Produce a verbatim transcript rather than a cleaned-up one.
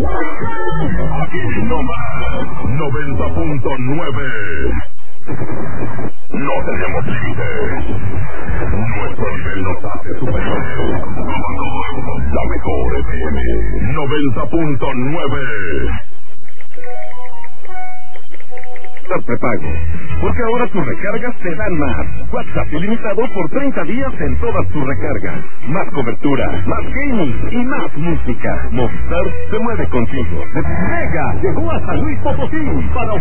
Aquí nomás, noventa punto nueve. No tenemos límites. Nuestro nivel nos hace superiores. La mejor F M noventa punto nueve. Prepago, porque ahora tus recargas te dan más. WhatsApp ilimitado por treinta días en todas tus recargas. Más cobertura, más gaming y más música. Movistar se mueve contigo. Mega llegó a San Luis Potosí para